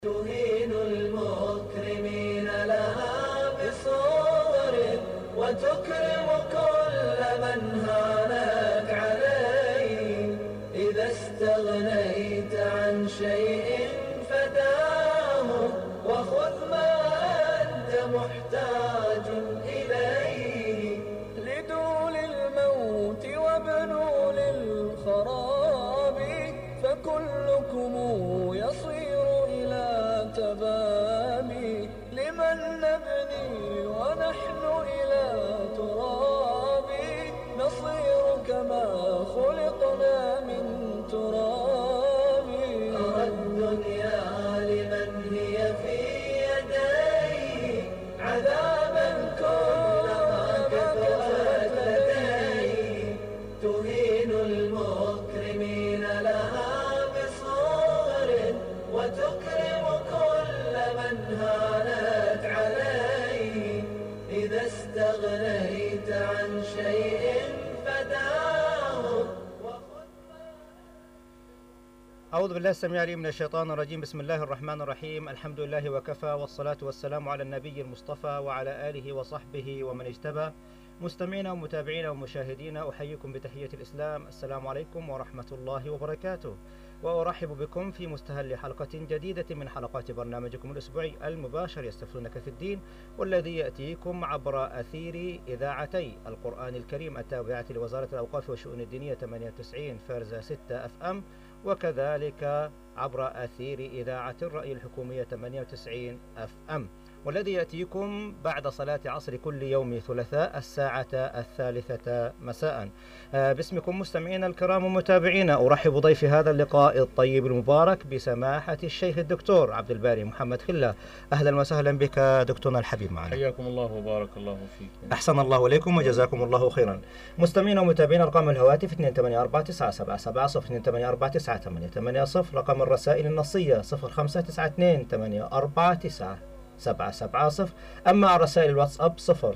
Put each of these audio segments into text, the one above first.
تهين المكرمين لها بصور وتكرم كل من هانك عليه. إذا استغنيت عن شيء فداه وخذ ما أنت محتاج إليه. لدول الموت وابنوا للخراب فكلكم يصير إلى تبابي. لمن نبني ونحن إلى ترابي نصير كما خلقنا من ترابي. أرى الدنيا لمن هي في يدي عذابا كلما كثرت لدي. تهين المكرمين لها وتكرم كل من هانت عليه. إذا استغنيت عن شيء فداه. أعوذ بالله السميع العليم من الشيطان الرجيم. بسم الله الرحمن الرحيم. الحمد لله وكفى، والصلاة والسلام على النبي المصطفى وعلى آله وصحبه ومن اجتبى. مستمعينا ومتابعينا ومشاهدينا، أحييكم بتحية الإسلام. السلام عليكم ورحمة الله وبركاته، وأرحب بكم في مستهل حلقة جديدة من حلقات برنامجكم الأسبوعي المباشر يستفتونك في الدين، والذي يأتيكم عبر أثير إذاعتي القرآن الكريم التابعة لوزارة الأوقاف والشؤون الدينية 98 فرزة 6 FM، وكذلك عبر أثير إذاعة الرأي الحكومية 98 FM، والذي يأتيكم بعد صلاة عصر كل يوم ثلاثاء الساعة 3 مساء. باسمكم مستمعينا الكرام ومتابعينا، أرحب ضيف هذا اللقاء الطيب المبارك بسماحة الشيخ الدكتور عبد الباري محمد خلة. أهلا وسهلا بك دكتورنا الحبيب معنا. حياكم الله وبارك الله فيكم. أحسن الله إليكم وجزاكم الله خيرا. مستمعينا ومتابعينا، رقم الهواتف 284977 28498880، رقم الرسائل النصية 0592849770. أما رسائل الواتساب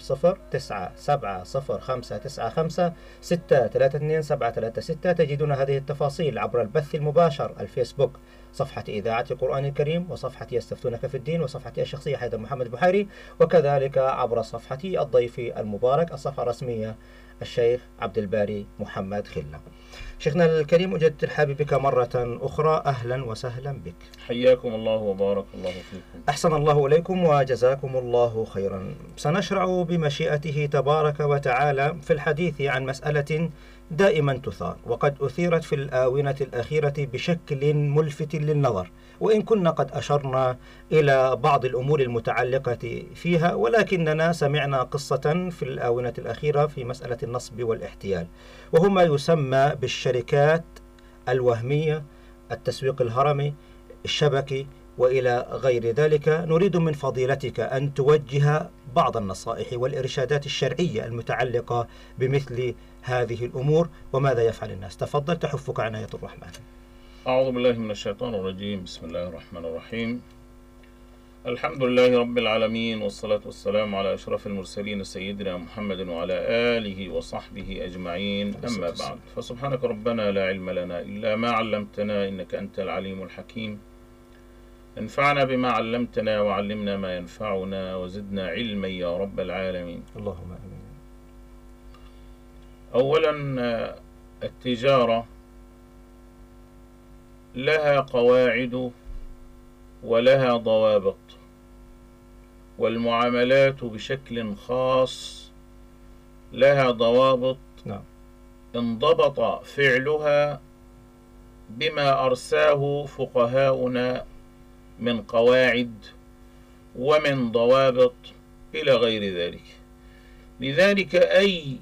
009705956332 تجدون هذه التفاصيل عبر البث المباشر الفيسبوك، صفحة إذاعة القرآن الكريم، وصفحة يستفتونك في الدين، وصفحتي الشخصية حيدر محمد بحيري، وكذلك عبر صفحتي الضيف المبارك الصفحة الرسمية الشيخ عبد الباري محمد خلة. شيخنا الكريم، أجدد الترحاب بك مرة أخرى، أهلا وسهلا بك. حياكم الله وبارك الله فيكم. أحسن الله إليكم وجزاكم الله خيرا. سنشرع بمشيئته تبارك وتعالى في الحديث عن مسألة دائما تثار، وقد أثيرت في الآونة الأخيرة بشكل ملفت للنظر، وإن كنا قد أشرنا إلى بعض الأمور المتعلقة فيها، ولكننا سمعنا قصة في الآونة الأخيرة في مسألة النصب والاحتيال، وهو ما يسمى بالشركات الوهمية، التسويق الهرمي، الشبكي، وإلى غير ذلك. نريد من فضيلتك أن توجه بعض النصائح والإرشادات الشرعية المتعلقة بمثل هذه الأمور، وماذا يفعل الناس. تفضل، تحفك عناية الرحمن. أعوذ بالله من الشيطان الرجيم. بسم الله الرحمن الرحيم. الحمد لله رب العالمين، والصلاة والسلام على أشرف المرسلين سيدنا محمد وعلى آله وصحبه أجمعين. أما بعد، فسبحانك ربنا لا علم لنا إلا ما علمتنا إنك أنت العليم الحكيم. انفعنا بما علمتنا وعلمنا ما ينفعنا وزدنا علما يا رب العالمين. اللهم آمين. أولا، التجارة لها قواعد ولها ضوابط، والمعاملات بشكل خاص لها ضوابط انضبط فعلها بما أرساه فقهاؤنا من قواعد ومن ضوابط إلى غير ذلك. لذلك أي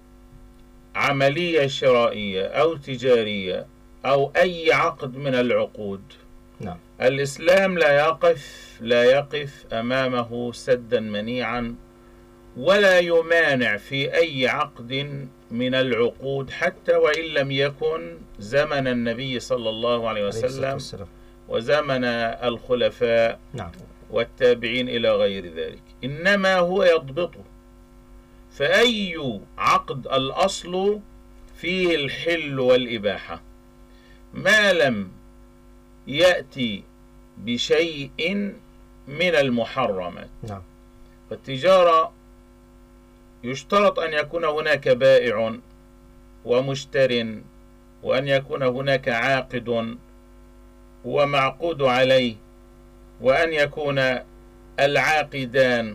عملية شرائية أو تجارية أو أي عقد من العقود، الإسلام لا يقف أمامه سدا منيعا، ولا يمانع في أي عقد من العقود، حتى وإن لم يكن زمن النبي صلى الله عليه وسلم وزمن الخلفاء والتابعين إلى غير ذلك، إنما هو يضبطه. فأي عقد الأصل فيه الحل والإباحة، ما لم يأتي بشيء من المحرمات. نعم. فالتجارة يشترط أن يكون هناك بائع ومشتر، وأن يكون هناك عاقد ومعقود عليه، وأن يكون العاقدان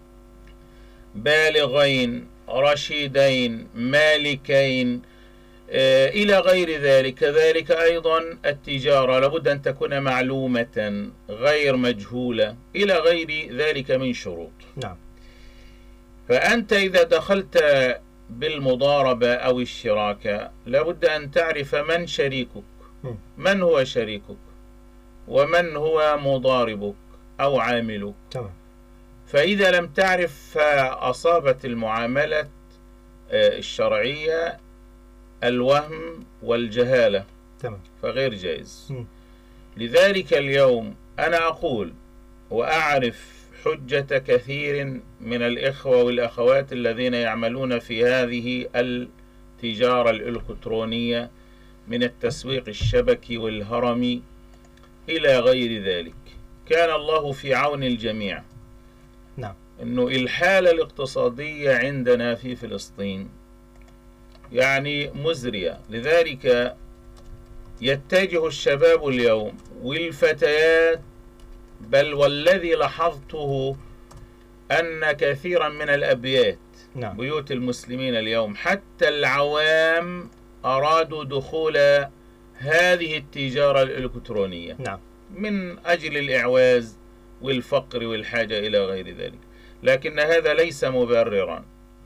بالغين رشيدين مالكين إلى غير ذلك. كذلك أيضا التجارة لابد أن تكون معلومة غير مجهولة إلى غير ذلك من شروط. نعم. فأنت إذا دخلت بالمضاربة أو الشراكة لابد أن تعرف من شريكك، من هو شريكك، ومن هو مضاربك أو عاملك. تمام. فإذا لم تعرف فأصابت المعاملة الشرعية الوهم والجهالة. تمام. فغير جائز. لذلك اليوم أنا أقول وأعرف حجة كثير من الإخوة والأخوات الذين يعملون في هذه التجارة الإلكترونية من التسويق الشبكي والهرمي إلى غير ذلك. كان الله في عون الجميع. نعم. إنه الحالة الاقتصادية عندنا في فلسطين يعني مزرية، لذلك يتجه الشباب اليوم والفتيات، بل والذي لاحظته أن كثيرا من الأبيات نعم. بيوت المسلمين اليوم حتى العوام أرادوا دخول هذه التجارة الإلكترونية. نعم. من أجل الإعواز والفقر والحاجة إلى غير ذلك، لكن هذا ليس مبررا.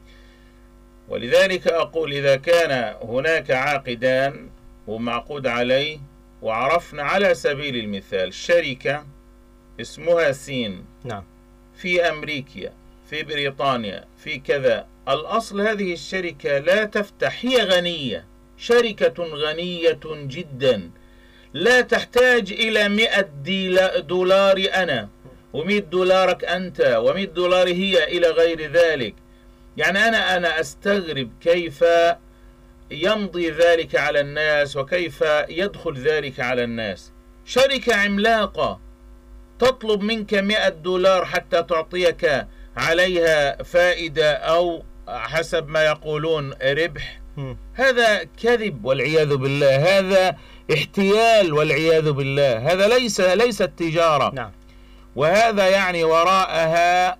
ولذلك أقول إذا كان هناك عاقدان ومعقود عليه، وعرفنا على سبيل المثال شركة اسمها سين، نعم، في أمريكا، في بريطانيا، في كذا، الأصل هذه الشركة لا تفتح، هي غنية، شركة غنية جدا لا تحتاج إلى 100 دولار أنا، و100 دولارك أنت، و100 دولار هي، إلى غير ذلك. يعني أنا أستغرب كيف يمضي ذلك على الناس، وكيف يدخل ذلك على الناس. شركة عملاقة تطلب منك 100 دولار حتى تعطيك عليها فائدة أو حسب ما يقولون ربح. هذا كذب والعياذ بالله، هذا احتيال والعياذ بالله، هذا ليس التجارة. نعم. وهذا يعني وراءها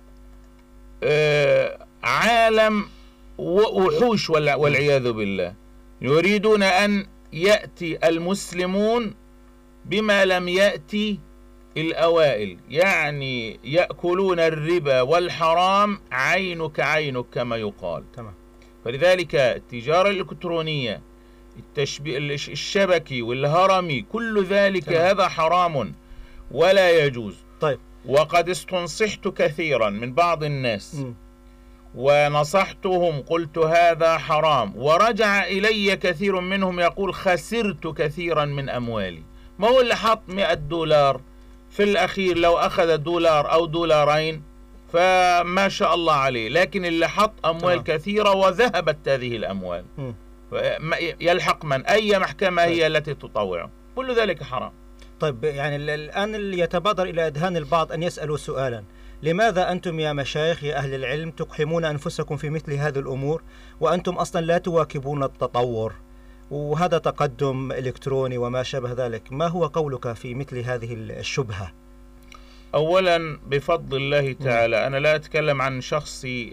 عالم وحوش والعياذ بالله، يريدون أن يأتي المسلمون بما لم يأتي الأوائل، يعني يأكلون الربا والحرام عينك عينك كما يقال. تمام. فلذلك التجارة الإلكترونية، الشبكي والهرمي، كل ذلك تمام. هذا حرام ولا يجوز. طيب. وقد استنصحت كثيرا من بعض الناس ونصحتهم، قلت هذا حرام، ورجع إلي كثير منهم يقول خسرت كثيرا من أموالي. ما هو اللي حط 100 دولار في الأخير لو أخذ دولار أو دولارين فما شاء الله عليه، لكن اللي حط أموال كثيرة وذهبت هذه الأموال يلحق من؟ أي محكمة هي التي تطوعه؟ كل ذلك حرام. طيب، يعني الآن يتبادر إلى أذهان البعض أن يسألوا سؤالا: لماذا أنتم يا مشايخ يا أهل العلم تقحمون أنفسكم في مثل هذه الأمور، وأنتم أصلا لا تواكبون التطور وهذا تقدم إلكتروني وما شابه ذلك؟ ما هو قولك في مثل هذه الشبهة؟ أولا بفضل الله تعالى أنا لا أتكلم عن شخصي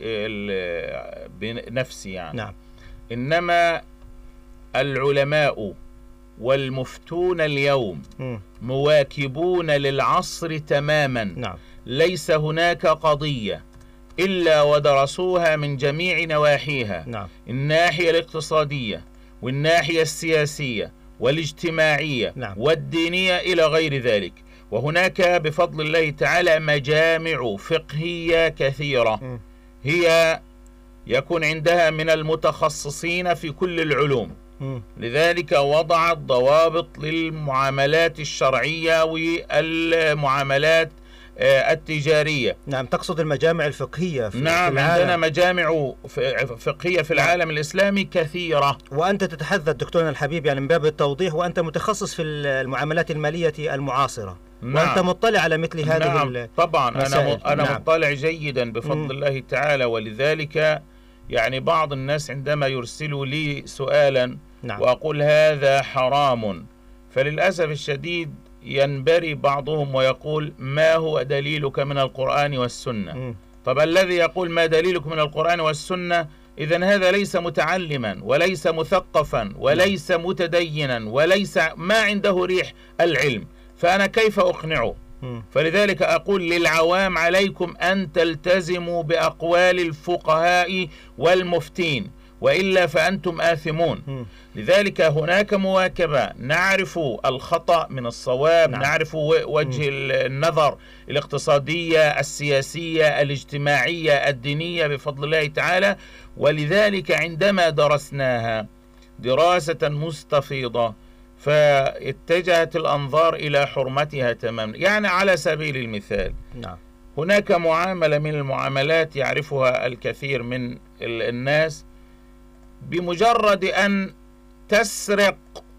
بنفسي يعني. نعم. إنما العلماء والمفتون اليوم مواكبون للعصر تماما. نعم. ليس هناك قضية إلا ودرسوها من جميع نواحيها. نعم. الناحية الاقتصادية والناحية السياسية والاجتماعية. نعم. والدينية إلى غير ذلك. وهناك بفضل الله تعالى مجامع فقهية كثيرة هي يكون عندها من المتخصصين في كل العلوم. لذلك وضعت ضوابط للمعاملات الشرعية والمعاملات التجارية. نعم، تقصد المجامع الفقهية في نعم، عندنا مجامع فقهية في العالم الإسلامي كثيرة. وأنت تتحدث دكتورنا الحبيب يعني من باب التوضيح، وأنت متخصص في المعاملات المالية المعاصرة. نعم. وأنت مطلع على مثل هذه نعم طبعا أنا نعم. مطلع جيدا بفضل الله تعالى. ولذلك يعني بعض الناس عندما يرسلوا لي سؤالا نعم. وأقول هذا حرام، فللأسف الشديد ينبري بعضهم ويقول ما هو دليلك من القرآن والسنة؟ طب الذي يقول ما دليلك من القرآن والسنة إذن هذا ليس متعلما وليس مثقفا وليس متدينا وليس ما عنده ريح العلم، فأنا كيف أقنعه؟ فلذلك أقول للعوام عليكم أن تلتزموا بأقوال الفقهاء والمفتين، وإلا فأنتم آثمون. لذلك هناك مواكبة، نعرف الخطأ من الصواب، نعم. نعرف وجه النظر الاقتصادية السياسية الاجتماعية الدينية بفضل الله تعالى. ولذلك عندما درسناها دراسة مستفيضة فاتجهت الأنظار إلى حرمتها تماما. يعني على سبيل المثال نعم. هناك معاملة من المعاملات يعرفها الكثير من الناس، بمجرد أن تسرق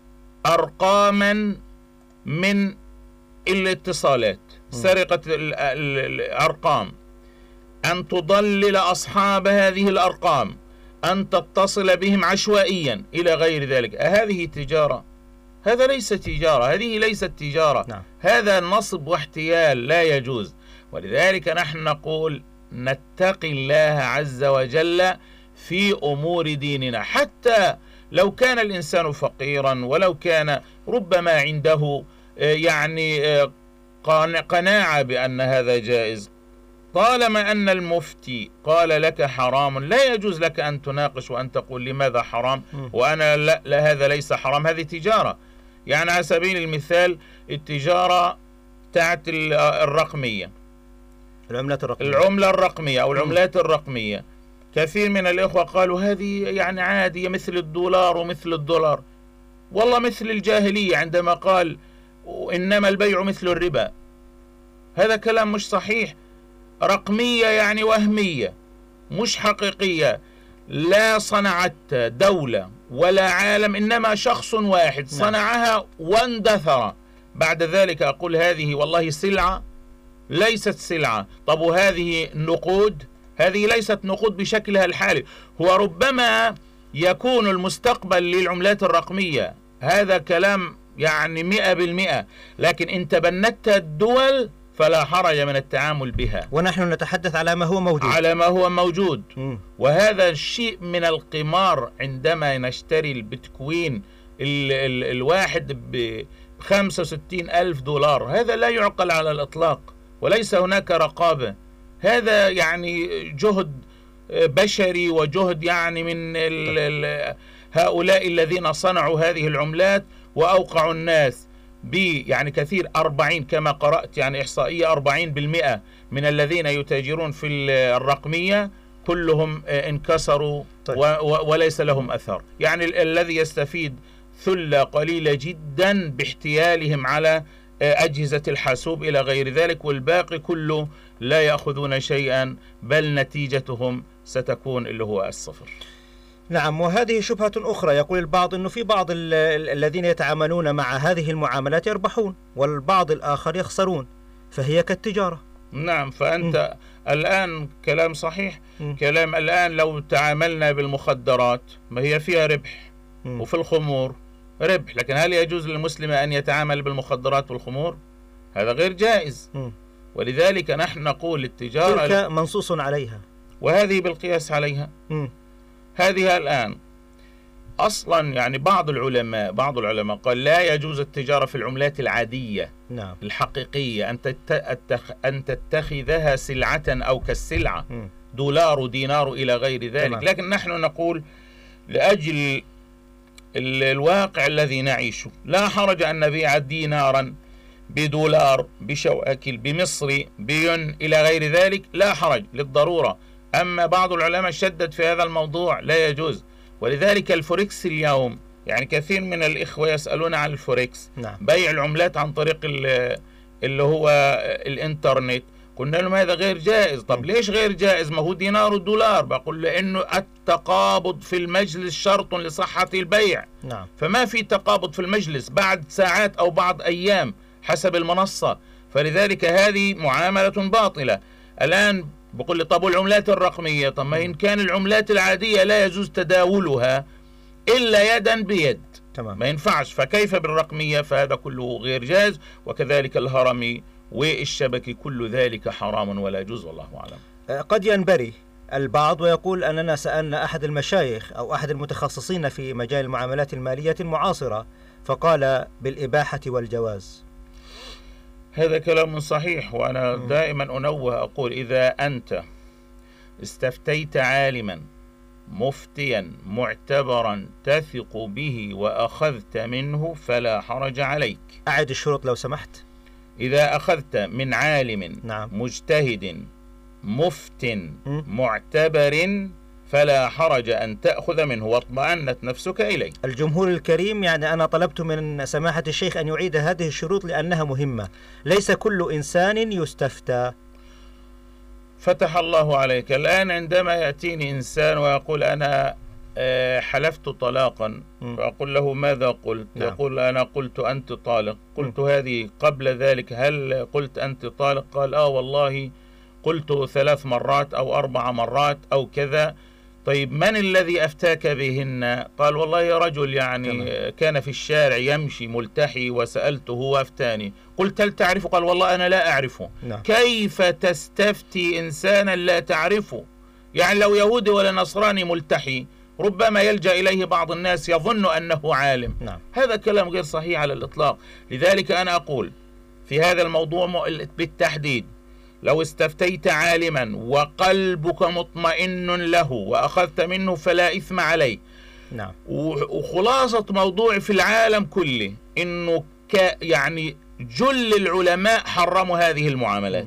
أرقاما من الاتصالات، سرقة الأرقام، أن تضلل أصحاب هذه الأرقام، أن تتصل بهم عشوائيا إلى غير ذلك، هذه تجارة؟ هذا ليس تجارة، هذه ليست تجارة. نعم. هذا نصب واحتيال لا يجوز. ولذلك نحن نقول نتقي الله عز وجل في أمور ديننا، حتى لو كان الإنسان فقيرا ولو كان ربما عنده يعني قناعة بأن هذا جائز، طالما أن المفتي قال لك حرام لا يجوز لك أن تناقش وأن تقول لماذا حرام وأنا لا هذا ليس حرام، هذه تجارة. يعني على سبيل المثال التجارة تاعت الرقمية، العملة الرقمية أو العملات الرقمية، كثير من الإخوة قالوا هذه يعني عادية مثل الدولار ومثل الدولار. والله مثل الجاهلية عندما قال إنما البيع مثل الربا، هذا كلام مش صحيح. رقمية يعني وهمية مش حقيقية، لا صنعت دولة ولا عالم، إنما شخص واحد صنعها واندثر. بعد ذلك أقول هذه والله سلعة ليست سلعة. طب وهذه نقود؟ هذه ليست نقود بشكلها الحالي، هو ربما يكون المستقبل للعملات الرقمية، هذا كلام يعني 100%. لكن إن تبنت الدول فلا حرج من التعامل بها، ونحن نتحدث على ما هو موجود، على ما هو موجود. وهذا الشيء من القمار. عندما نشتري البيتكوين الواحد ب65,000 دولار، هذا لا يعقل على الإطلاق، وليس هناك رقابة. هذا يعني جهد بشري وجهد يعني من هؤلاء الذين صنعوا هذه العملات وأوقعوا الناس يعني كثير 40 كما قرأت يعني إحصائية 40% من الذين يتاجرون في الرقمية كلهم انكسروا. طيب. وليس لهم أثر. يعني الذي يستفيد ثلة قليلة جدا باحتيالهم على أجهزة الحاسوب إلى غير ذلك، والباقي كله لا يأخذون شيئا، بل نتيجتهم ستكون اللي هو الصفر. نعم. وهذه شبهة أخرى، يقول البعض أنه في بعض الذين يتعاملون مع هذه المعاملات يربحون والبعض الآخر يخسرون، فهي كالتجارة. نعم. فأنت الآن كلام صحيح. كلام الآن لو تعاملنا بالمخدرات ما هي فيها ربح، وفي الخمور ربح، لكن هل يجوز للمسلم أن يتعامل بالمخدرات والخمور؟ هذا غير جائز. ولذلك نحن نقول التجارة تلك منصوص عليها وهذه بالقياس عليها. هذه الآن أصلا يعني بعض العلماء قال لا يجوز التجارة في العملات العادية. نعم. الحقيقية أن تتخذها سلعة أو كالسلعة، دولار ودينار إلى غير ذلك. تمام. لكن نحن نقول لأجل الواقع الذي نعيشه لا حرج أن نبيع دينارا بدولار بشواكل بمصري بين إلى غير ذلك، لا حرج للضرورة. أما بعض العلماء شدد في هذا الموضوع لا يجوز. ولذلك الفوركس اليوم يعني كثير من الإخوة يسألون عن الفوركس. نعم. بيع العملات عن طريق اللي هو الإنترنت. قلنا لهم هذا غير جائز. طب ليش غير جائز؟ ما هو دينار ودولار. بقول لأنه التقابض في المجلس شرط لصحة البيع. نعم. فما في تقابض في المجلس بعد ساعات أو بعض أيام حسب المنصة. فلذلك هذه معاملة باطلة. الآن بقول لي طب والعملات الرقمية؟ طب ما إن كان العملات العادية لا يجوز تداولها إلا يدا بيد، تمام. ما ينفعش، فكيف بالرقمية؟ فهذا كله غير جائز. وكذلك الهرمي والشبكي كل ذلك حرام ولا يجوز، والله أعلم. قد ينبري البعض ويقول أننا سألنا أحد المشايخ أو أحد المتخصصين في مجال المعاملات المالية المعاصرة فقال بالإباحة والجواز. هذا كلام صحيح، وأنا دائما أنوه أقول إذا أنت استفتيت عالما مفتيا معتبرا تثق به وأخذت منه فلا حرج عليك. أعد الشروط لو سمحت. إذا أخذت من عالم نعم. مجتهد مفت معتبر فلا حرج أن تأخذ منه واطمأنت نفسك إليه. الجمهور الكريم، يعني أنا طلبت من سماحة الشيخ أن يعيد هذه الشروط لأنها مهمة. ليس كل إنسان يستفتى. فتح الله عليك. الآن عندما يأتيني إنسان ويقول أنا حلفت طلاقا، فأقول له ماذا قلت؟ نعم. يقول أنا قلت أنت طالق. قلت هذه قبل ذلك هل قلت أنت طالق؟ قال والله قلت 3 مرات أو 4 مرات أو كذا. طيب من الذي أفتاك بهن؟ قال والله رجل يعني كان في الشارع يمشي ملتحي وسألته وأفتاني. قلت هل تعرفه؟ قال والله أنا لا أعرفه. نعم. كيف تستفتي إنسانا لا تعرفه؟ يعني لو يهودي ولا نصراني ملتحي ربما يلجأ إليه بعض الناس يظن أنه عالم. نعم. هذا كلام غير صحيح على الإطلاق. لذلك أنا أقول في هذا الموضوع بالتحديد لو استفتيت عالما وقلبك مطمئن له وأخذت منه فلا إثم عليه. نعم. وخلاصة موضوع في العالم كله إنه يعني جل العلماء حرموا هذه المعاملات،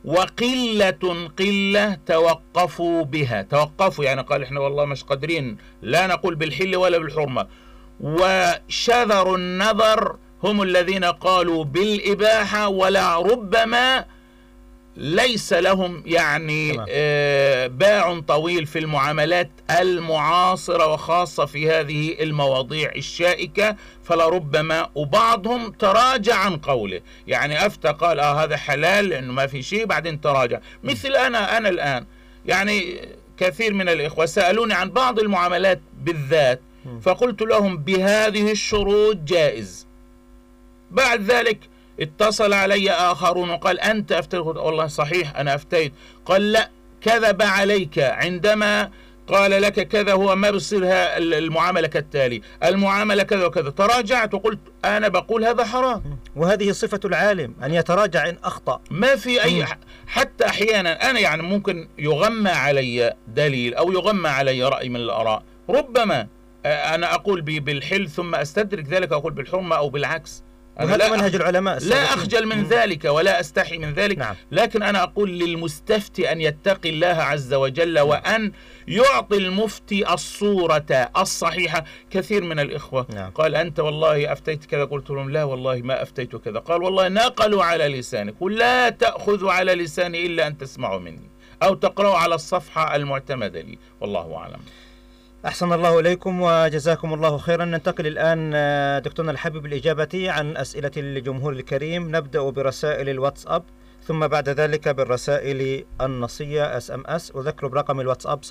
وقلة توقفوا بها. توقفوا يعني قال إحنا والله مش قادرين لا نقول بالحل ولا بالحرمة. وشذروا النظر هم الذين قالوا بالإباحة، ولا ربما ليس لهم يعني باع طويل في المعاملات المعاصرة وخاصة في هذه المواضيع الشائكة، فلربما وبعضهم تراجع عن قوله، يعني أفتى قال هذا حلال لأنه ما في شيء بعدين تراجع. مثل أنا الآن يعني كثير من الإخوة سألوني عن بعض المعاملات بالذات فقلت لهم بهذه الشروط جائز. بعد ذلك اتصل علي آخرون وقال أنت أفتيت. والله صحيح أنا أفتيت. قال لا كذب عليك عندما قال لك كذا، هو ما بصيرها المعاملة كالتالي، المعاملة كذا وكذا. تراجعت وقلت أنا بقول هذا حرام. وهذه صفة العالم أن يتراجع إن أخطأ. ما في أي حتى أحيانا أنا يعني ممكن يغمى علي دليل أو يغمى علي رأي من الآراء، ربما أنا أقول بالحل ثم أستدرك ذلك أقول بالحرمة أو بالعكس. وهذا منهج العلماء لا أخجل من ذلك ولا أستحي من ذلك. نعم. لكن أنا أقول للمستفتي أن يتقي الله عز وجل وأن يعطي المفتي الصورة الصحيحة. كثير من الإخوة نعم. قال أنت والله أفتيت كذا، قلت لهم لا والله ما أفتيت كذا. قال والله نقلوا على لسانك، ولا تأخذوا على لساني إلا أن تسمعوا مني أو تقرأوا على الصفحة المعتمدة لي، والله أعلم. أحسن الله إليكم وجزاكم الله خيرا. ننتقل الآن دكتورنا الحبيب الإجابة عن أسئلة الجمهور الكريم. نبدأ برسائل الواتساب ثم بعد ذلك بالرسائل النصية SMS. أذكر برقم الواتساب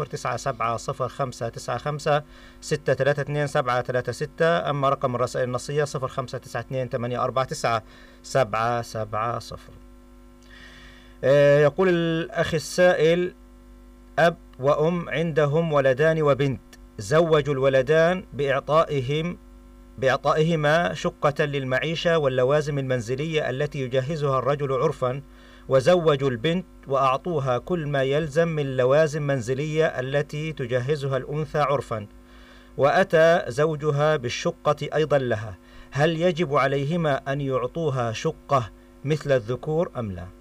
00950555632736. أما رقم الرسائل النصية 0592849770. يقول الأخ السائل أب وأم عندهم ولدان وبنت، زوجوا الولدان بإعطائهما شقة للمعيشة واللوازم المنزلية التي يجهزها الرجل عرفا، وزوجوا البنت وأعطوها كل ما يلزم من لوازم منزلية التي تجهزها الأنثى عرفا، وأتى زوجها بالشقة أيضا لها. هل يجب عليهما أن يعطوها شقة مثل الذكور أم لا؟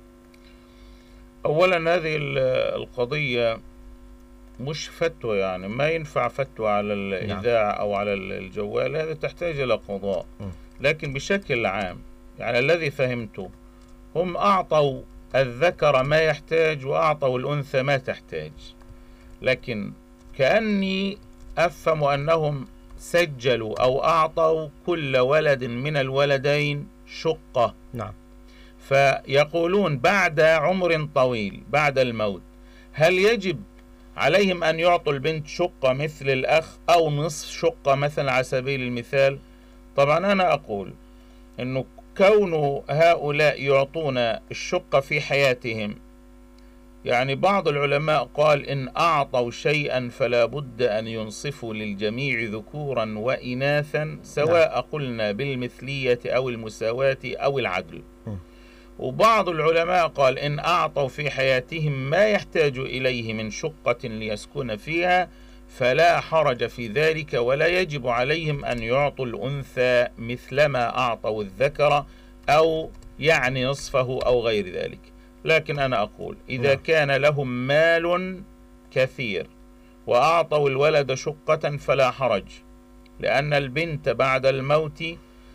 أولا هذه القضية مش فتوى، يعني ما ينفع فتوى على الإذاعة أو على الجوال، هذا تحتاج إلى قضاء. لكن بشكل عام يعني الذي فهمته هم أعطوا الذكر ما يحتاج وأعطوا الأنثى ما تحتاج، لكن كأني أفهم أنهم سجلوا أو أعطوا كل ولد من الولدين شقة. نعم. فيقولون بعد عمر طويل بعد الموت هل يجب عليهم أن يعطوا البنت شقة مثل الأخ أو نصف شقة مثلا على سبيل المثال؟ طبعا أنا أقول أنه كون هؤلاء يعطون الشقة في حياتهم، يعني بعض العلماء قال إن أعطوا شيئا فلا بد أن ينصفوا للجميع ذكورا وإناثا، سواء قلنا بالمثلية أو المساواة أو العدل. وبعض العلماء قال إن أعطوا في حياتهم ما يحتاج إليه من شقة ليسكن فيها فلا حرج في ذلك، ولا يجب عليهم أن يعطوا الأنثى مثلما أعطوا الذكر أو يعني نصفه أو غير ذلك. لكن أنا أقول إذا كان لهم مال كثير وأعطوا الولد شقة فلا حرج، لأن البنت بعد الموت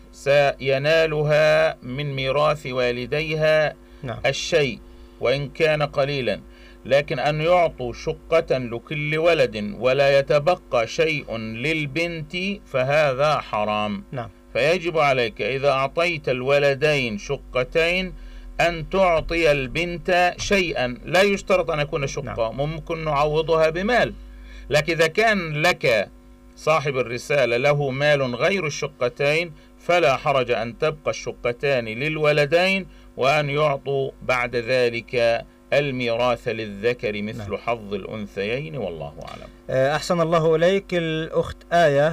سينالها من ميراث والديها الشيء وإن كان قليلا، لكن أن يعطوا شقة لكل ولد ولا يتبقى شيء للبنت فهذا حرام. فيجب عليك إذا أعطيت الولدين شقتين أن تعطي البنت شيئا، لا يشترط أن يكون شقة، ممكن نعوضها بمال. لكن إذا كان لك صاحب الرسالة له مال غير الشقتين فلا حرج أن تبقى الشقتان للولدين وأن يعطوا بعد ذلك الميراث للذكر مثل حظ الأنثيين، والله أعلم. أحسن الله إليك. الأخت آية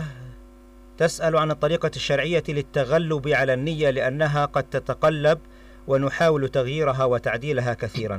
تسأل عن الطريقة الشرعية للتغلب على النية لأنها قد تتقلب ونحاول تغييرها وتعديلها كثيرا.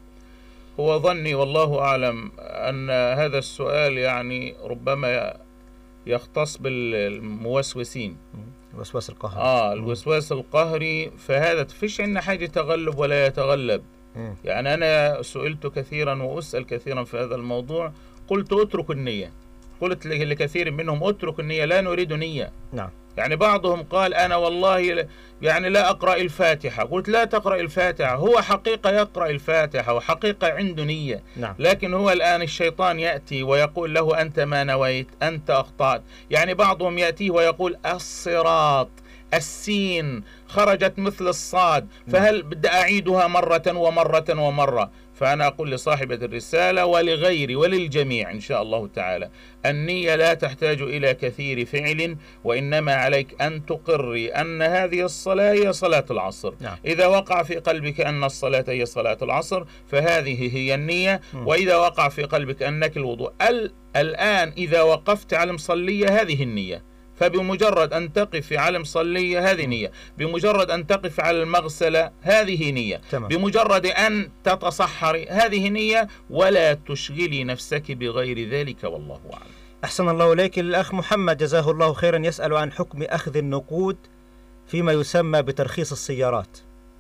هو ظني والله أعلم أن هذا السؤال يعني ربما يختص بالموسوسين، الوسواس القهري. الوسواس القهري، فهذا فيش عندنا حاجة تغلب ولا يتغلب. يعني أنا سئلت كثيرا وأسأل كثيرا في هذا الموضوع، قلت اترك النية، قلت لكثير منهم اترك النية، لا نريد نية. يعني بعضهم قال أنا والله يعني لا أقرأ الفاتحة، قلت لا تقرأ الفاتحة، هو حقيقة يقرأ الفاتحة وحقيقة عنده نية. لكن هو الآن الشيطان يأتي ويقول له أنت ما نويت، أنت أخطأت. يعني بعضهم يأتيه ويقول الصراط السين خرجت مثل الصاد، فهل بدي أعيدها مرة ومرة ومرة؟ فأنا أقول لصاحبة الرسالة ولغيري وللجميع إن شاء الله تعالى، النية لا تحتاج إلى كثير فعل، وإنما عليك أن تقري أن هذه الصلاة هي صلاة العصر. إذا وقع في قلبك أن الصلاة هي صلاة العصر فهذه هي النية. وإذا وقع في قلبك أنك الوضوء الآن إذا وقفت على المصلية هذه النية، فبمجرد أن تقف على المصلية هذه نية، بمجرد أن تقف على المغسلة هذه نية، بمجرد أن تتصحري هذه نية، ولا تشغلي نفسك بغير ذلك، والله أعلم. أحسن الله إليك. الأخ محمد جزاه الله خيرا يسأل عن حكم أخذ النقود فيما يسمى بترخيص السيارات.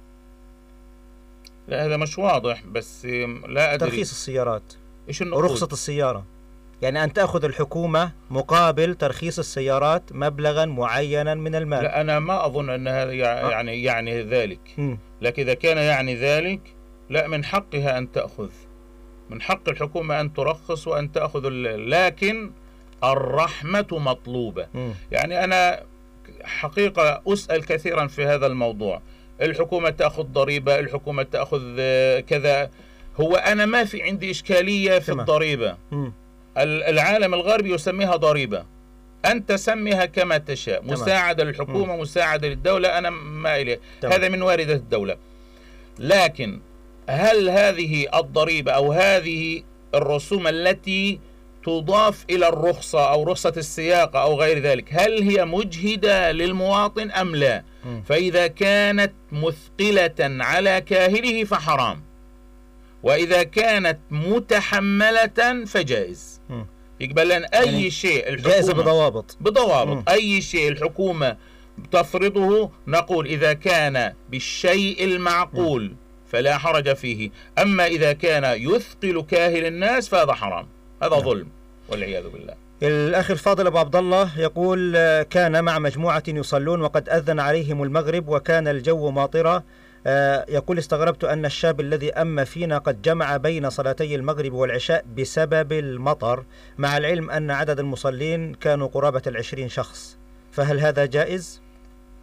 لا هذا مش واضح، بس لا أدري. ترخيص السيارات إيش النقود؟ ورخصة السيارة، يعني أن تأخذ الحكومة مقابل ترخيص السيارات مبلغا معينا من المال. لا أنا ما أظن أن هذا يعني ذلك. لكن إذا كان يعني ذلك لا، من حقها أن تأخذ، من حق الحكومة أن ترخص وأن تأخذ، لكن الرحمة مطلوبة. يعني أنا حقيقة أسأل كثيرا في هذا الموضوع، الحكومة تأخذ ضريبة، الحكومة تأخذ كذا. هو أنا ما في عندي إشكالية في الضريبة، العالم الغربي يسميها ضريبة، أنت سميها كما تشاء، مساعدة للحكومة، مساعدة للدولة، أنا ما إليه، هذا من واردة الدولة. لكن هل هذه الضريبة أو هذه الرسوم التي تضاف إلى الرخصة أو رخصة السياقة أو غير ذلك، هل هي مجهدة للمواطن أم لا؟ فإذا كانت مثقلة على كاهله فحرام، وإذا كانت متحملة فجائز. يقبل لأن أي شيء الحكومة جائزة بضوابط. أي شيء الحكومة تفرضه نقول إذا كان بالشيء المعقول فلا حرج فيه، أما إذا كان يثقل كاهل الناس فهذا حرام، هذا ظلم والعياذ بالله. الأخ الفاضل أبو عبد الله يقول كان مع مجموعة يصلون وقد أذن عليهم المغرب وكان الجو ماطرا. يقول استغربت أن الشاب الذي أم فينا قد جمع بين صلاتي المغرب والعشاء بسبب المطر، مع العلم أن عدد المصلين كانوا قرابة 20 شخص، فهل هذا جائز؟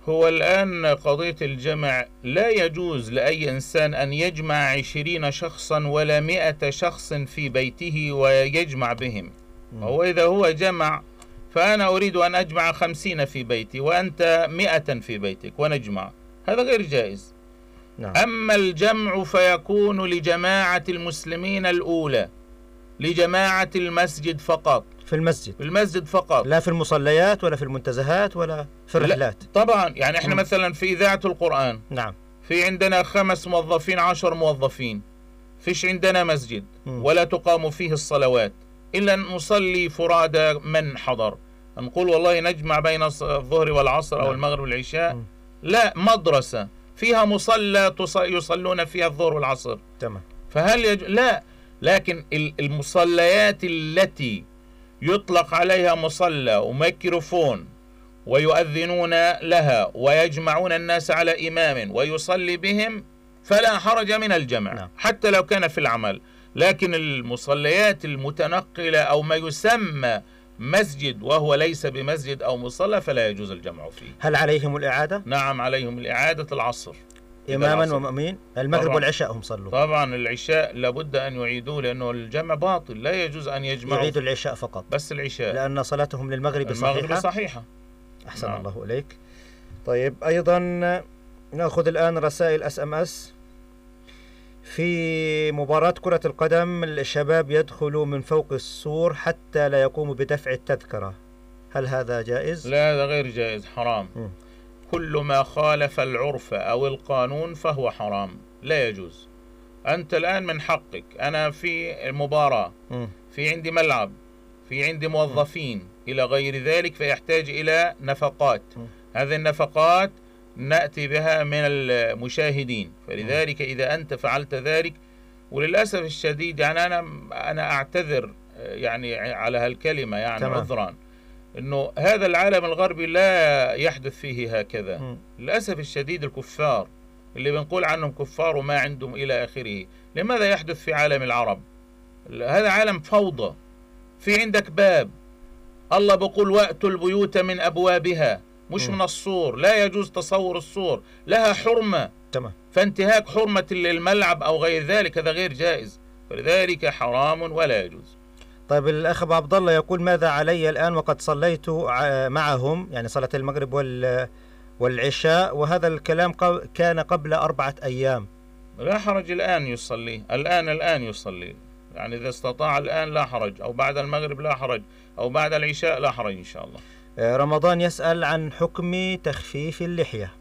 هو الآن قضية الجمع لا يجوز لأي إنسان أن يجمع 20 شخصا ولا 100 شخص في بيته ويجمع بهم. هو إذا هو جمع، فأنا أريد أن أجمع 50 في بيتي وأنت 100 في بيتك ونجمع، هذا غير جائز. نعم. أما الجمع فيكون لجماعة المسلمين الأولى، لجماعة المسجد فقط، في المسجد، في المسجد فقط، لا في المصليات ولا في المنتزهات ولا في الرحلات. طبعا يعني احنا مثلا في إذاعة القرآن، نعم، في عندنا 5 موظفين 10 موظفين، فيش عندنا مسجد ولا تقام فيه الصلوات إلا أن نصلي فرادى من حضر، نقول والله نجمع بين الظهر والعصر أو المغرب والعشاء. لا، مدرسة فيها مصلى يصلون فيها الظهر والعصر، تمام. فهل لا، لكن المصليات التي يطلق عليها مصلى وميكروفون ويؤذنون لها ويجمعون الناس على إمام ويصلي بهم فلا حرج من الجمع. نعم. حتى لو كان في العمل. لكن المصليات المتنقلة أو ما يسمى مسجد وهو ليس بمسجد أو مصلى فلا يجوز الجمع فيه. هل عليهم الإعادة؟ نعم، عليهم الإعادة العصر إماما ومأمين. المغرب طبعا. والعشاء هم صلوا. طبعا العشاء لابد أن يعيدوه لأنه الجمع باطل، لا يجوز أن يجمعوا، يعيدوا العشاء فقط، بس العشاء، لأن صلاتهم للمغرب صحيحة. أحسن نعم. الله إليك. طيب، أيضا نأخذ الآن رسائل SMS. في مباراة كرة القدم الشباب يدخلوا من فوق السور حتى لا يقوموا بدفع التذكرة، هل هذا جائز؟ لا، هذا غير جائز، حرام. كل ما خالف العرف أو القانون فهو حرام، لا يجوز. أنت الآن من حقك، أنا في مباراة، في عندي ملعب، في عندي موظفين إلى غير ذلك، فيحتاج إلى نفقات. هذه النفقات نأتي بها من المشاهدين، فلذلك إذا أنت فعلت ذلك، وللأسف الشديد يعني أنا أعتذر يعني على هالكلمة، يعني عذرا، إنه هذا العالم الغربي لا يحدث فيه هكذا. للأسف الشديد الكفار اللي بنقول عنهم كفار وما عندهم إلى آخره، لماذا يحدث في عالم العرب؟ هذا عالم فوضى. في عندك باب، الله بقول وأتوا البيوت من أبوابها، مش من الصور، لا يجوز تصور الصور، لها حرمة. تمام. فانتهاك حرمة الملعب أو غير ذلك هذا غير جائز، فلذلك حرام ولا يجوز. طيب، الأخ أبو عبد الله يقول: ماذا علي الآن وقد صليت معهم، يعني صلاة المغرب والعشاء، وهذا الكلام كان قبل 4 أيام. لا حرج، الآن يصلي، الآن يصلي، يعني إذا استطاع الآن لا حرج، أو بعد المغرب لا حرج، أو بعد العشاء لا حرج إن شاء الله. رمضان يسأل عن حكم تخفيف اللحية.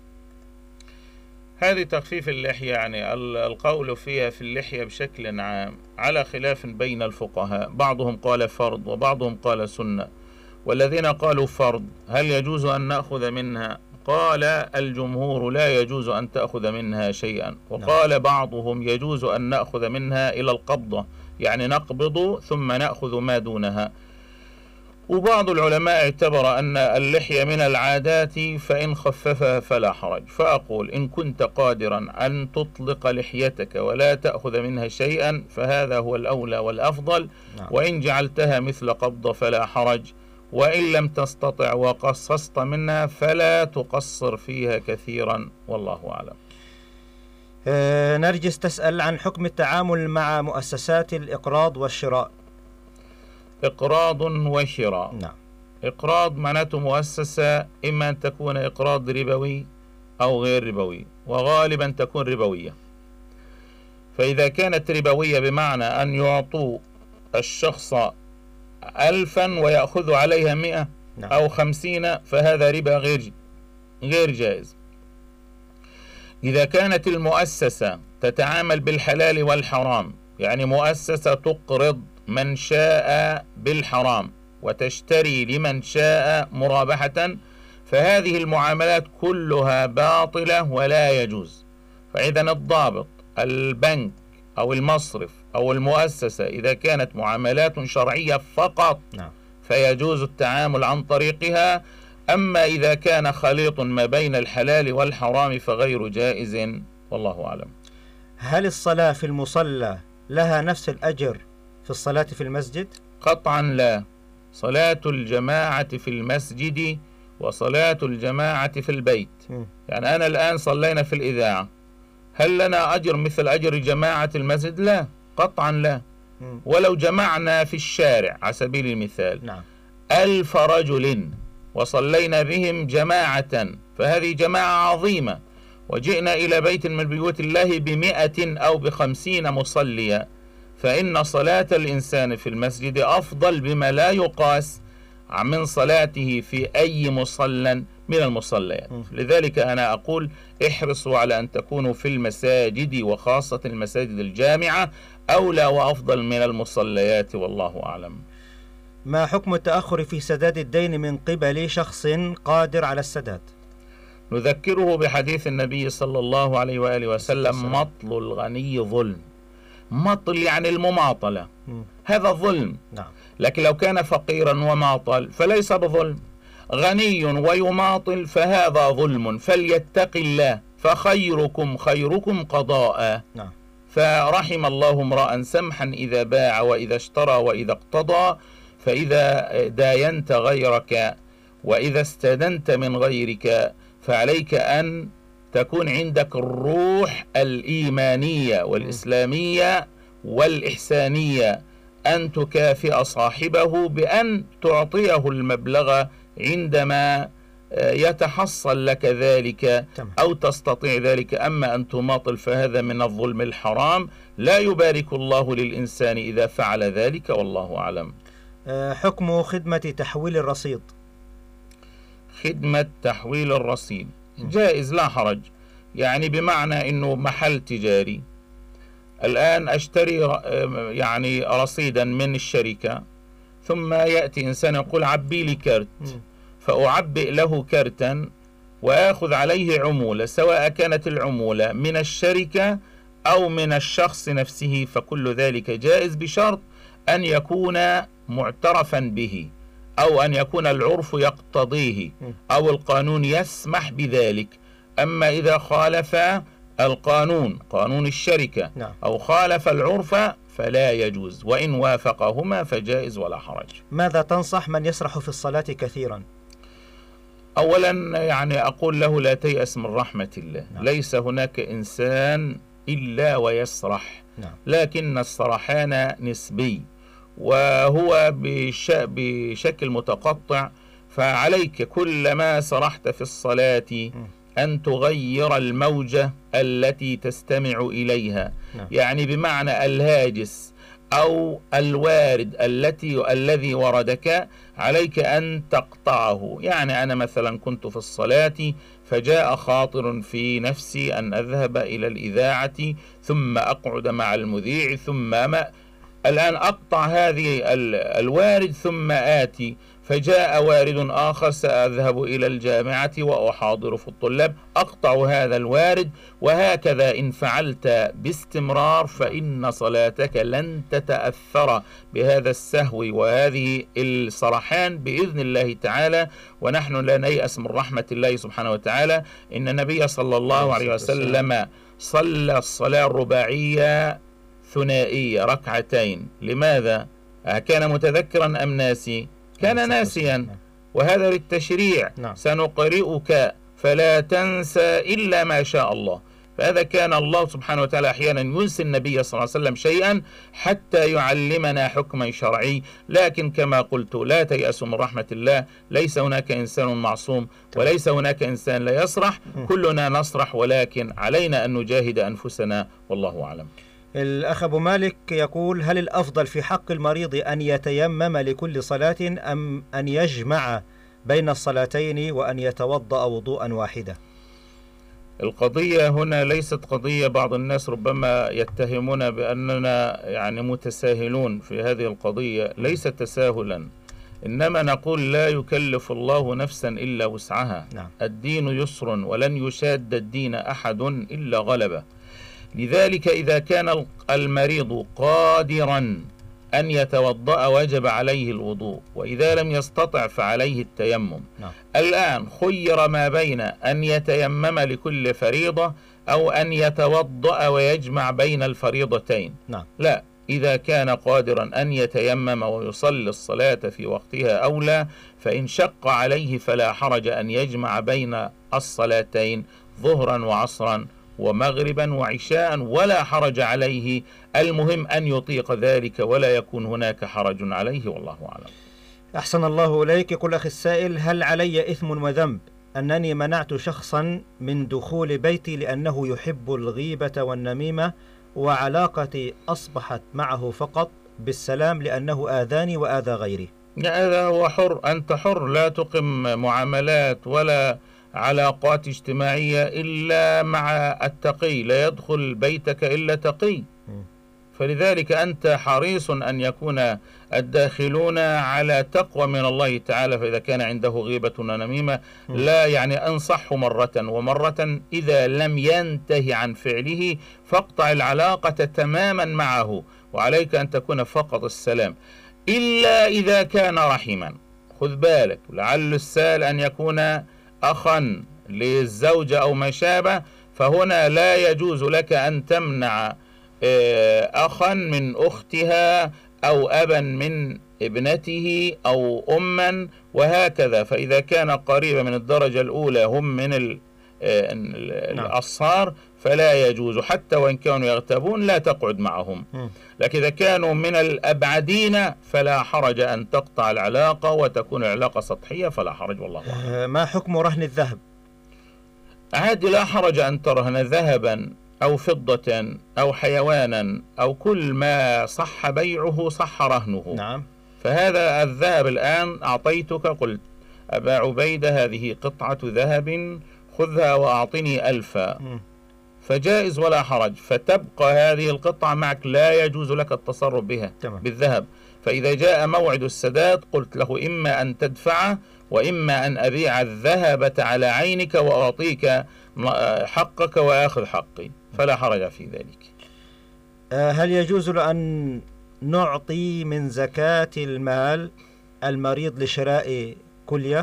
هذه تخفيف اللحية يعني القول فيها في اللحية بشكل عام على خلاف بين الفقهاء، بعضهم قال فرض وبعضهم قال سنة، والذين قالوا فرض هل يجوز أن نأخذ منها؟ قال الجمهور لا يجوز أن تأخذ منها شيئا، وقال بعضهم يجوز أن نأخذ منها إلى القبضة، يعني نقبض ثم نأخذ ما دونها. وبعض العلماء اعتبر أن اللحية من العادات فإن خففها فلا حرج. فأقول إن كنت قادرا أن تطلق لحيتك ولا تأخذ منها شيئا فهذا هو الأولى والأفضل. وإن جعلتها مثل قبضة فلا حرج، وإن لم تستطع وقصصت منها فلا تقصر فيها كثيرا، والله أعلم. نرجس تسأل عن حكم التعامل مع مؤسسات الإقراض والشراء. إقراض وشراء. نعم. إقراض معناته مؤسسة إما أن تكون إقراض ربوي أو غير ربوي، وغالبا تكون ربوية. فإذا كانت ربوية بمعنى أن يعطوا الشخص 1000 ويأخذ عليها 100 أو 50 فهذا ربا غير جائز. إذا كانت المؤسسة تتعامل بالحلال والحرام، يعني مؤسسة تقرض من شاء بالحرام وتشتري لمن شاء مرابحة، فهذه المعاملات كلها باطلة ولا يجوز. فإذا الضابط البنك أو المصرف أو المؤسسة إذا كانت معاملات شرعية فقط فيجوز التعامل عن طريقها. أما إذا كان خليط ما بين الحلال والحرام فغير جائز، والله أعلم. هل الصلاة في المصلى لها نفس الأجر في الصلاة في المسجد؟ قطعا لا. صلاة الجماعة في المسجد وصلاة الجماعة في البيت. يعني أنا الآن صلينا في الإذاعة، هل لنا أجر مثل أجر جماعة المسجد؟ لا، قطعا لا. ولو جمعنا في الشارع على سبيل المثال 1000 رجل وصلينا بهم جماعة، فهذه جماعة عظيمة، وجئنا إلى بيت من بيوت الله ب100 أو ب50 مصليا، فإن صلاة الإنسان في المسجد أفضل بما لا يقاس من صلاته في أي مصلى من المصليات. لذلك أنا أقول احرصوا على أن تكونوا في المساجد، وخاصة المساجد الجامعة، أولى وأفضل من المصليات، والله أعلم. ما حكم التأخر في سداد الدين من قبل شخص قادر على السداد؟ نذكره بحديث النبي صلى الله عليه وآله وسلم: مطل الغني ظلم. مطل يعني المماطلة، هذا ظلم. لكن لو كان فقيرا وماطل فليس بظلم. غني ويماطل فهذا ظلم، فليتق الله، فخيركم خيركم قضاء. فرحم الله امرأ سمحا إذا باع وإذا اشترى وإذا اقتضى، فإذا داينت غيرك وإذا استدنت من غيرك فعليك أن تكون عندك الروح الإيمانية والإسلامية والإحسانية، أن تكافئ صاحبه بأن تعطيه المبلغ عندما يتحصل لك ذلك أو تستطيع ذلك. أما أن تماطل فهذا من الظلم الحرام، لا يبارك الله للإنسان إذا فعل ذلك، والله أعلم. حكم خدمة تحويل الرصيد؟ خدمة تحويل الرصيد جائز لا حرج، يعني بمعنى أنه محل تجاري الآن أشتري يعني رصيدا من الشركة، ثم يأتي إنسان يقول عبي لي كرت، فأعبئ له كرتا وآخذ عليه عمولة، سواء كانت العمولة من الشركة أو من الشخص نفسه، فكل ذلك جائز بشرط أن يكون معترفا به، أو أن يكون العرف يقتضيه أو القانون يسمح بذلك. أما إذا خالف القانون، قانون الشركة، أو خالف العرف فلا يجوز، وإن وافقهما فجائز ولا حرج. ماذا تنصح من يسرح في الصلاة كثيرا؟ أولا يعني أقول له لا تيأس من رحمة الله. ليس هناك إنسان إلا ويسرح، لكن السرحان نسبي وهو بشكل متقطع، فعليك كلما سرحت في الصلاة أن تغير الموجة التي تستمع إليها. يعني بمعنى الهاجس أو الوارد الذي وردك عليك أن تقطعه. يعني أنا مثلا كنت في الصلاة فجاء خاطر في نفسي أن أذهب إلى الإذاعة ثم أقعد مع المذيع ثم الآن أقطع هذه الوارد ثم آتي، فجاء وارد آخر سأذهب إلى الجامعة وأحاضر في الطلاب، أقطع هذا الوارد. وهكذا إن فعلت باستمرار فإن صلاتك لن تتأثر بهذا السهو وهذه السرحان بإذن الله تعالى. ونحن لا نيأس من رحمة الله سبحانه وتعالى. إن النبي صلى الله عليه وسلم صلى الصلاة الرباعية ثنائية ركعتين. لماذا؟ كان متذكرا أم ناسي؟ كان ناسيا، وهذا للتشريع. سنقرئك فلا تنسى إلا ما شاء الله. فهذا كان الله سبحانه وتعالى أحيانا ينسي النبي صلى الله عليه وسلم شيئا حتى يعلمنا حكما شرعي. لكن كما قلت لا تيأسوا من رحمة الله، ليس هناك إنسان معصوم وليس هناك إنسان لا يسرح، كلنا نسرح، ولكن علينا أن نجاهد أنفسنا، والله أعلم. الأخ أبو مالك يقول: هل الأفضل في حق المريض أن يتيمم لكل صلاة أم أن يجمع بين الصلاتين وأن يتوضأ وضوءا واحدا؟ القضية هنا ليست قضية، بعض الناس ربما يتهمون بأننا يعني متساهلون في هذه القضية. ليس تساهلا، إنما نقول لا يكلف الله نفسا إلا وسعها. الدين يسر ولن يشاد الدين أحد إلا غلبه. لذلك إذا كان المريض قادرا أن يتوضأ وجب عليه الوضوء، وإذا لم يستطع فعليه التيمم. الآن خير ما بين أن يتيمم لكل فريضة أو أن يتوضأ ويجمع بين الفريضتين. لا، إذا كان قادرا أن يتيمم ويصلي الصلاة في وقتها أو لا، فإن شق عليه فلا حرج أن يجمع بين الصلاتين ظهرا وعصرا ومغربا وعشاء، ولا حرج عليه، المهم أن يطيق ذلك ولا يكون هناك حرج عليه، والله أعلم. أحسن الله إليك. يقول أخي السائل: هل علي إثم وذنب أنني منعت شخصا من دخول بيتي لأنه يحب الغيبة والنميمة، وعلاقتي أصبحت معه فقط بالسلام لأنه آذاني وآذى غيري؟ هذا هو حر، أنت حر، لا تقم معاملات ولا علاقات اجتماعية إلا مع التقي، لا يدخل بيتك إلا تقي. فلذلك أنت حريص أن يكون الداخلون على تقوى من الله تعالى. فإذا كان عنده غيبة ونميمة لا يعني أنصحه مرة ومرة، إذا لم ينتهي عن فعله فاقطع العلاقة تماما معه، وعليك أن تكون فقط السلام، إلا إذا كان رحما. خذ بالك، لعل السائل أن يكون أخا للزوجة أو ما شابه، فهنا لا يجوز لك أن تمنع أخا من أختها أو أبا من ابنته أو أما وهكذا. فإذا كان قريبا من الدرجة الأولى هم من الأصهار فلا يجوز، حتى وإن كانوا يغتابون لا تقعد معهم. لكن إذا كانوا من الأبعدين فلا حرج أن تقطع العلاقة وتكون العلاقة سطحية، فلا حرج، والله أعلم. ما حكم رهن الذهب؟ عادي، لا حرج أن ترهن ذهبا أو فضة أو حيوانا أو كل ما صح بيعه صح رهنه. نعم. فهذا الذهب الآن أعطيتك، قلت أبا عبيدة هذه قطعة ذهب خذها وأعطني 1000، فجائز ولا حرج، فتبقى هذه القطعة معك، لا يجوز لك التصرف بها بالذهب. فإذا جاء موعد السداد قلت له إما أن تدفعه وإما أن أبيع الذهب على عينك وأعطيك حقك وآخذ حقي، فلا حرج في ذلك. هل يجوز أن نعطي من زكاة المال المريض لشراء كلية؟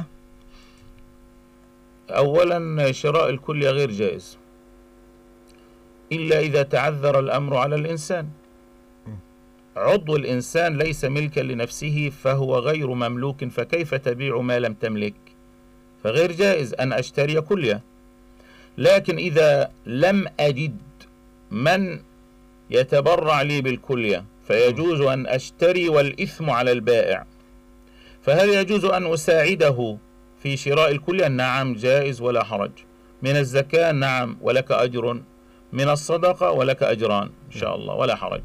أولا شراء الكلية غير جائز إلا إذا تعذر الأمر على الإنسان. عضو الإنسان ليس ملكا لنفسه فهو غير مملوك، فكيف تبيع ما لم تملك؟ فغير جائز أن أشتري كلية. لكن إذا لم أجد من يتبرع لي بالكلية فيجوز أن أشتري والإثم على البائع. فهل يجوز أن أساعده في شراء الكلية؟ نعم جائز ولا حرج. من الزكاة نعم ولك أجر، من الصدقة ولك أجران إن شاء الله ولا حرج.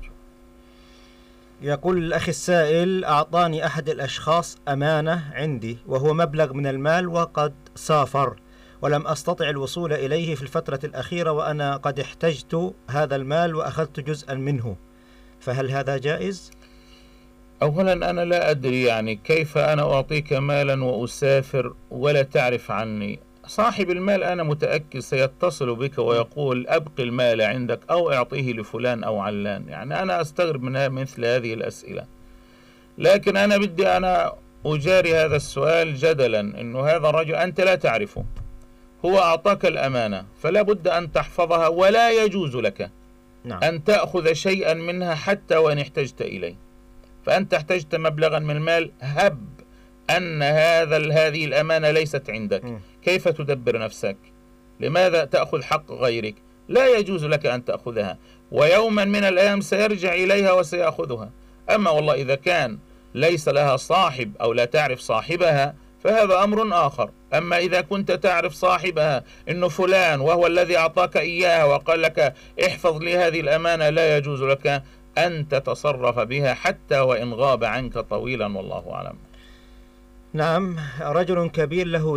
يقول الأخ السائل: أعطاني أحد الأشخاص أمانة عندي وهو مبلغ من المال وقد سافر، ولم أستطع الوصول إليه في الفترة الأخيرة، وأنا قد احتجت هذا المال وأخذت جزءا منه، فهل هذا جائز؟ أولا أنا لا أدري يعني كيف أنا أعطيك مالا وأسافر ولا تعرف عني. صاحب المال أنا متأكد سيتصل بك ويقول أبقي المال عندك أو أعطيه لفلان أو علان. يعني أنا أستغرب من مثل هذه الأسئلة. لكن أنا بدي أنا أجاري هذا السؤال جدلا، إنه هذا الرجل أنت لا تعرفه، هو أعطاك الأمانة فلا بد أن تحفظها، ولا يجوز لك أن تأخذ شيئا منها حتى وإن احتجت إليه. فأنت احتجت مبلغا من المال، هب أن هذه الأمانة ليست عندك، كيف تدبر نفسك؟ لماذا تأخذ حق غيرك؟ لا يجوز لك أن تأخذها، ويوما من الأيام سيرجع إليها وسيأخذها. أما والله إذا كان ليس لها صاحب أو لا تعرف صاحبها فهذا أمر آخر. أما إذا كنت تعرف صاحبها إنه فلان وهو الذي أعطاك إياها وقال لك احفظ لي هذه الأمانة، لا يجوز لك أن تتصرف بها حتى وإن غاب عنك طويلا، والله أعلم. نعم. رجل كبير له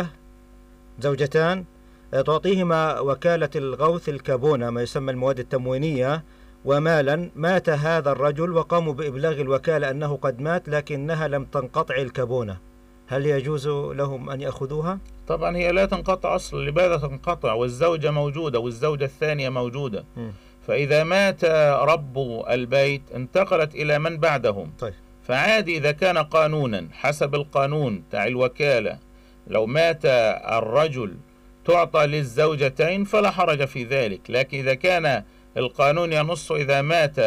زوجتان تعطيهما وكالة الغوث الكابونة، ما يسمى المواد التموينية، ومالا. مات هذا الرجل وقاموا بإبلاغ الوكالة أنه قد مات لكنها لم تنقطع الكابونة، هل يجوز لهم أن يأخذوها؟ طبعا هي لا تنقطع أصلا، لماذا تنقطع والزوجة موجودة والزوجة الثانية موجودة؟ فإذا مات رب البيت انتقلت إلى من بعدهم. طيب. فعادي إذا كان قانونا حسب القانون تاع الوكالة، لو مات الرجل تعطى للزوجتين فلا حرج في ذلك. لكن إذا كان القانون ينص إذا مات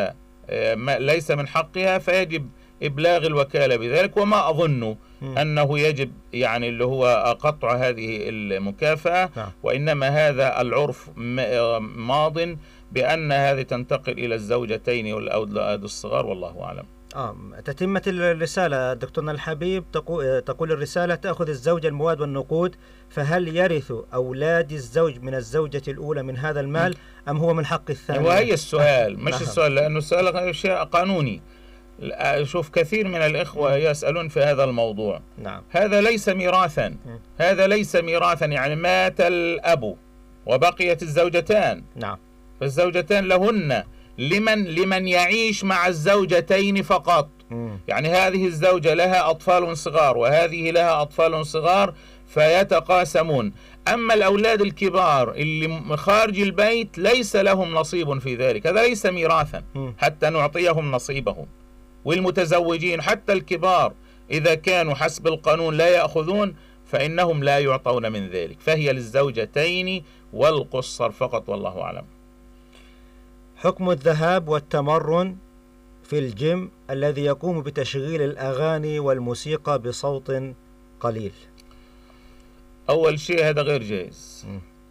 ليس من حقها، فيجب إبلاغ الوكالة بذلك. وما أظن أنه يجب يعني اللي هو قطع هذه المكافأة، وإنما هذا العرف ماض بأن هذه تنتقل إلى الزوجتين والأولاد الصغار، والله أعلم. تتمة الرسالة دكتورنا الحبيب، تقول الرسالة: تأخذ الزوجة المواد والنقود، فهل يرث أولاد الزوج من الزوجة الأولى من هذا المال أم هو من حق الثانية؟ وهي السؤال مش السؤال، لأنه السؤال شيء قانوني. شوف كثير من الإخوة يسألون في هذا الموضوع. هذا ليس ميراثا، هذا ليس ميراثا، يعني مات الأب وبقيت الزوجتان. فالزوجتان لهن لمن يعيش مع الزوجتين فقط. يعني هذه الزوجة لها أطفال صغار وهذه لها أطفال صغار فيتقاسمون. أما الأولاد الكبار اللي خارج البيت ليس لهم نصيب في ذلك، هذا ليس ميراثا حتى نعطيهم نصيبهم. والمتزوجين حتى الكبار إذا كانوا حسب القانون لا يأخذون فإنهم لا يعطون من ذلك، فهي للزوجتين والقصر فقط، والله أعلم. حكم الذهاب والتمرن في الجيم الذي يقوم بتشغيل الأغاني والموسيقى بصوت قليل. أول شيء هذا غير جائز.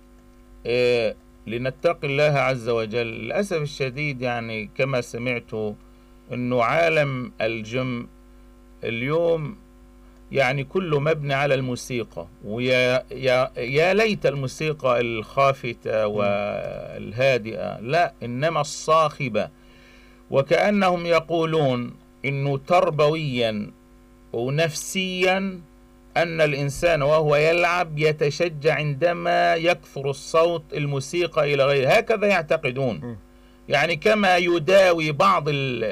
لنتقي الله عز وجل. للأسف الشديد يعني كما سمعت أنه عالم الجيم اليوم يعني كله مبني على الموسيقى، ويا ليت الموسيقى الخافتة والهادئة، لا، إنما الصاخبة. وكأنهم يقولون إنه تربويا ونفسيا أن الإنسان وهو يلعب يتشجع عندما يكثر الصوت الموسيقى إلى غيره، هكذا يعتقدون. يعني كما يداوي بعض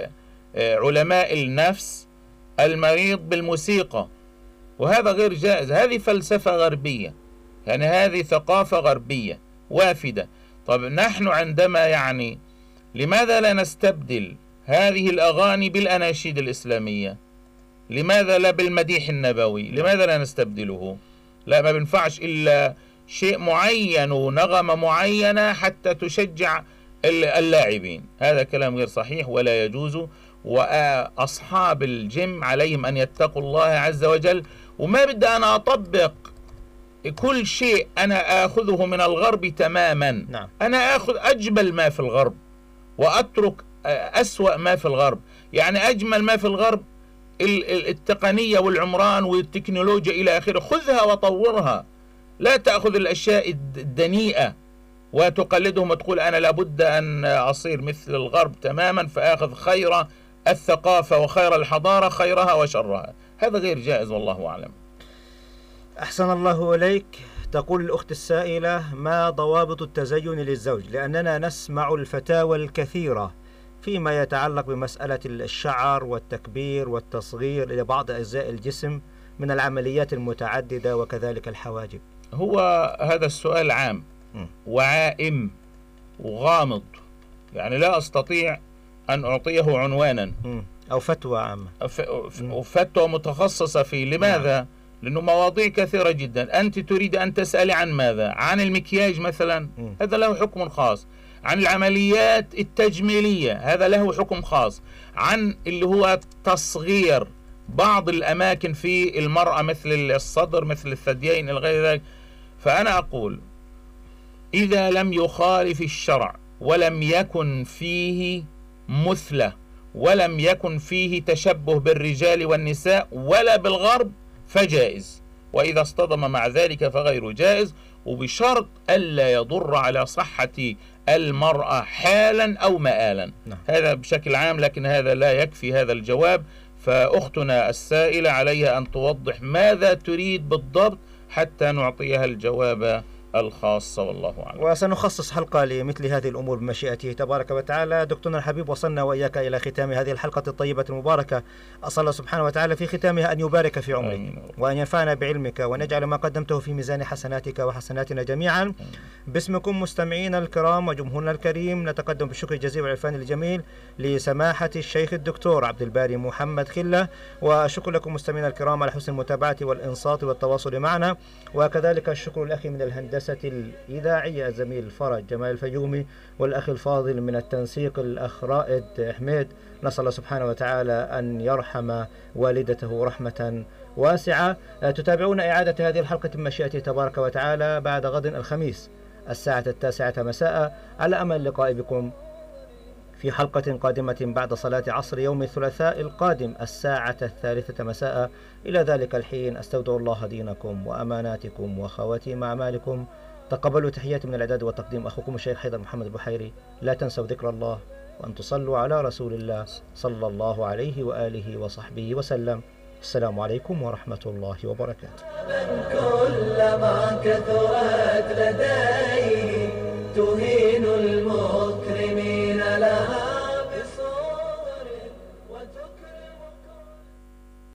علماء النفس المريض بالموسيقى، وهذا غير جائز. هذه فلسفة غربية، يعني هذه ثقافة غربية وافدة. طب نحن عندما يعني لماذا لا نستبدل هذه الأغاني بالأناشيد الإسلامية؟ لماذا لا بالمديح النبوي؟ لماذا لا نستبدله؟ لا، ما بينفعش إلا شيء معين ونغمة معينة حتى تشجع اللاعبين. هذا كلام غير صحيح ولا يجوز. وأصحاب الجيم عليهم أن يتقوا الله عز وجل. وما بدي أنا أطبق كل شيء أنا آخذه من الغرب تماما. أنا آخذ أجمل ما في الغرب وأترك أسوأ ما في الغرب. يعني أجمل ما في الغرب التقنية والعمران والتكنولوجيا إلى آخره، خذها وطورها. لا تأخذ الأشياء الدنيئة وتقلدهم وتقول أنا لابد أن أصير مثل الغرب تماما، فآخذ خير الثقافة وخير الحضارة خيرها وشرها. هذا غير جائز، والله أعلم. أحسن الله إليك. تقول الأخت السائلة: ما ضوابط التزين للزوج؟ لأننا نسمع الفتاوى الكثيرة فيما يتعلق بمسألة الشعر والتكبير والتصغير لبعض أجزاء الجسم من العمليات المتعددة وكذلك الحواجب. هو هذا السؤال عام وعائم وغامض، يعني لا أستطيع أن أعطيه عنوانا أو فتوى عامة وفتوى متخصصة فيه. لماذا؟ لأنه مواضيع كثيرة جدا. أنت تريد أن تسألي عن ماذا؟ عن المكياج مثلا، هذا له حكم خاص. عن العمليات التجميلية، هذا له حكم خاص. عن اللي هو تصغير بعض الأماكن في المرأة مثل الصدر مثل الثديين إلى غير ذلك. فأنا أقول إذا لم يخالف الشرع ولم يكن فيه مثلة ولم يكن فيه تشبه بالرجال والنساء ولا بالغرب فجائز، وإذا اصطدم مع ذلك فغير جائز، وبشرط ألا يضر على صحة المرأة حالا أو مآلا. هذا بشكل عام، لكن هذا لا يكفي هذا الجواب. فأختنا السائلة عليها أن توضح ماذا تريد بالضبط حتى نعطيها الجواب الخاصة، والله أعلم. وسنخصص حلقة لمثل هذه الأمور بمشيئته تبارك وتعالى. دكتورنا الحبيب، وصلنا وإياك إلى ختام هذه الحلقة الطيبة المباركة. أسأل الله سبحانه وتعالى في ختامها أن يبارك في عمرك وأن ينفعنا بعلمك وأن يجعل ما قدمته في ميزان حسناتك وحسناتنا جميعا. باسمكم مستمعينا الكرام وجمهورنا الكريم نتقدم بالشكر الجزيل والعرفان الجميل لسماحة الشيخ الدكتور عبد الباري محمد خلة، وشكر لكم مستمعينا الكرام على حسن المتابعة والإنصات والتواصل معنا، وكذلك الشكر الأخي من الهندسة الهندسة الإذاعية الزميل فرج جمال الفيومي، والأخ الفاضل من التنسيق الأخ رائد حميد. نسأل الله سبحانه وتعالى أن يرحم والدته رحمة واسعة. تتابعون إعادة هذه الحلقة بمشيئته تبارك وتعالى بعد غد الخميس الساعة 9 مساء، على أمل اللقاء بكم في حلقة قادمة بعد صلاة عصر يوم الثلاثاء القادم الساعة 3 مساء. إلى ذلك الحين أستودع الله دينكم وأماناتكم وخواتيم أعمالكم. تقبلوا تحياتي من الإعداد والتقديم أخوكم الشيخ حيدر محمد البحيري. لا تنسوا ذكر الله وأن تصلوا على رسول الله صلى الله عليه وآله وصحبه وسلم. السلام عليكم ورحمة الله وبركاته. كلما كثرت لدي